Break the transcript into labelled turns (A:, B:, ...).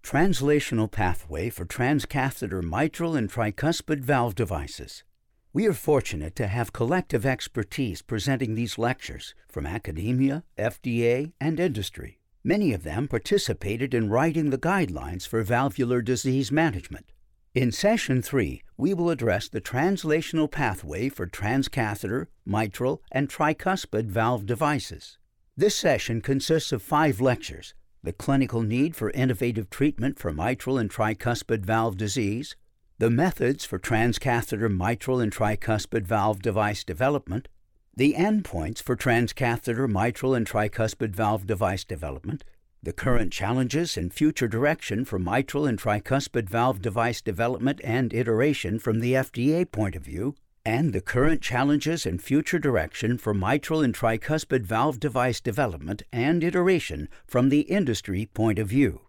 A: Translational Pathway for Transcatheter Mitral and Tricuspid Valve Devices. We are fortunate to have collective expertise presenting these lectures from academia, FDA, and industry. Many of them participated in writing the guidelines for valvular disease management. In Session 3, we will address the translational pathway for transcatheter, mitral, and tricuspid valve devices. This session consists of 5 lectures: the clinical need for innovative treatment for mitral and tricuspid valve disease, the methods for transcatheter mitral and tricuspid valve device development, the endpoints for transcatheter mitral and tricuspid valve device development, the current challenges and future direction for mitral and tricuspid valve device development and iteration from the FDA point of view, and the current challenges and future direction for mitral and tricuspid valve device development and iteration from the industry point of view.